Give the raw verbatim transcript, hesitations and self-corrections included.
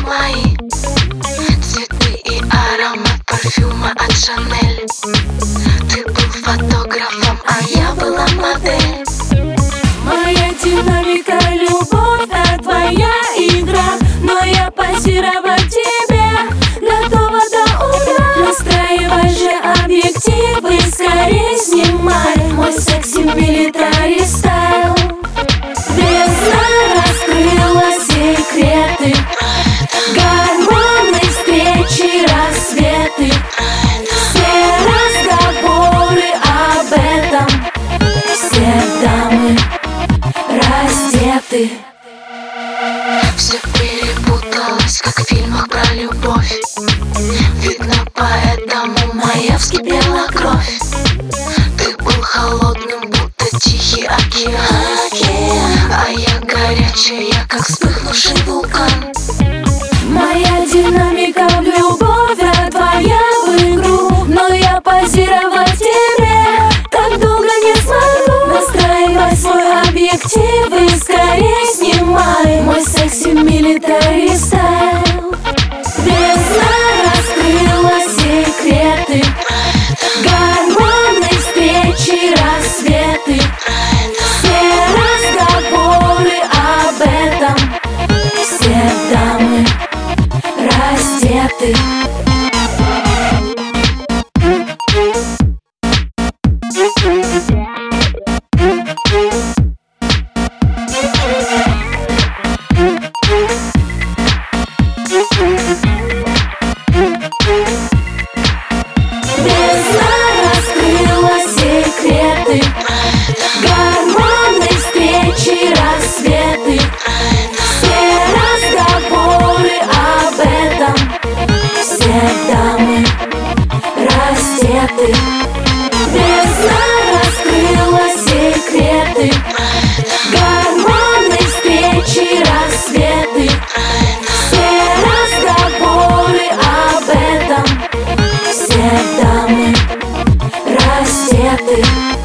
мои, цветы и аромат парфюма от Шанель. Ты был фотографом, а я была модель. Моя динамика, любовь, а твоя игра. Но я позировать тебе готова до утра. Настраивай же объективы, скорей снимай мой секси-милитари стайл. Бездна раскрыла секреты, гормоны, встречи, рассветы. Все разговоры об этом, все дамы раздеты. Все перепуталось, как в фильмах про любовь. Видно, поэтому моя вскипела кровь. Ты был холодным, будто тихий океан, а я горячая, как вспыхнувший вулкан. Моя динамика в любовь, а твоя в игру. Но я позировать тебе так долго не смогу. Настраивай свой объектив и скорей снимай мой секси-милитари стайл. Бездна раскрыла секреты, гормоны, встречи, рассветы. Все разговоры об этом, все дамы раздеты. Бездна раскрыла секреты, гормоны, встречи, рассветы. Все разговоры об этом, все дамы раздеты. Бездна раскрыла секреты, гормоны, встречи, рассветы. Все разговоры об этом, все дамы раздеты.